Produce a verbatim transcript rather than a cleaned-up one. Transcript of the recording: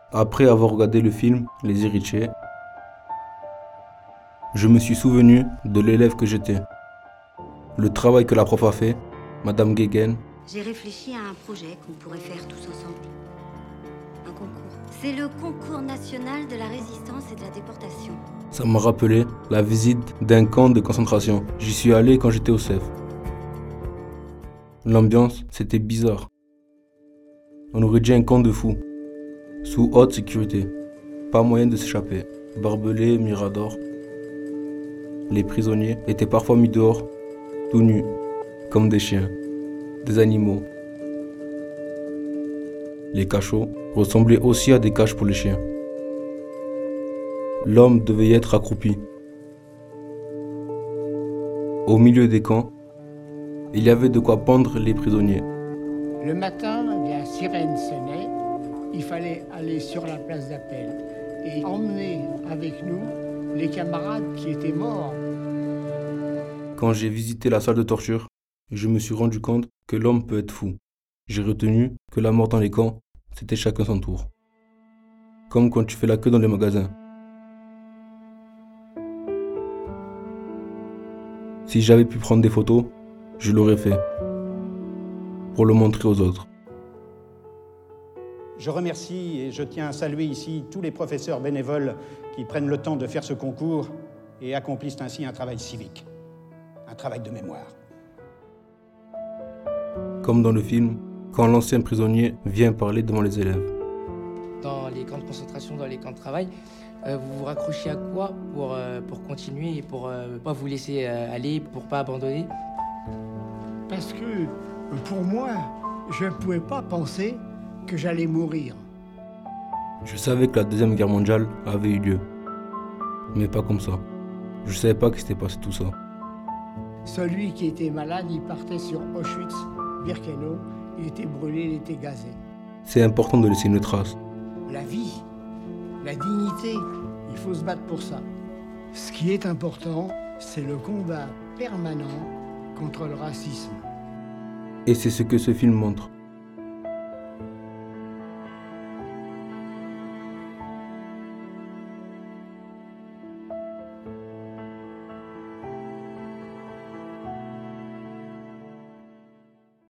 Après avoir regardé le film Les Héritiers, je me suis souvenu de l'élève que j'étais. Le travail que la prof a fait, Madame Guéguen. J'ai réfléchi à un projet qu'on pourrait faire tous ensemble. Un concours. C'est le concours national de la résistance et de la déportation. Ça m'a rappelé la visite d'un camp de concentration. J'y suis allé quand j'étais au C E F. L'ambiance, c'était bizarre. On aurait dit un camp de fous, sous haute sécurité. Pas moyen de s'échapper. Barbelés, miradors. Les prisonniers étaient parfois mis dehors, tout nus, comme des chiens, des animaux. Les cachots ressemblaient aussi à des cages pour les chiens. L'homme devait y être accroupi. Au milieu des camps, il y avait de quoi pendre les prisonniers. Le matin, la sirène sonnait, il fallait aller sur la place d'appel et emmener avec nous les camarades qui étaient morts. Quand j'ai visité la salle de torture, je me suis rendu compte que l'homme peut être fou. J'ai retenu que la mort dans les camps, c'était chacun son tour. Comme quand tu fais la queue dans les magasins. Si j'avais pu prendre des photos, je l'aurais fait. Pour le montrer aux autres. Je remercie et je tiens à saluer ici tous les professeurs bénévoles qui prennent le temps de faire ce concours et accomplissent ainsi un travail civique, un travail de mémoire. Comme dans le film, quand l'ancien prisonnier vient parler devant les élèves. Dans les camps de concentration, dans les camps de travail, euh, vous vous raccrochez à quoi pour, euh, pour continuer et pour ne euh, pas vous laisser euh, aller, pour pas abandonner? Parce que, pour moi, je ne pouvais pas penser que j'allais mourir. Je savais que la Deuxième Guerre mondiale avait eu lieu. Mais pas comme ça. Je savais pas que s'était passé tout ça. Celui qui était malade, il partait sur Auschwitz, Birkenau, il était brûlé, il était gazé. C'est important de laisser une trace. La vie, la dignité, il faut se battre pour ça. Ce qui est important, c'est le combat permanent contre le racisme. Et c'est ce que ce film montre.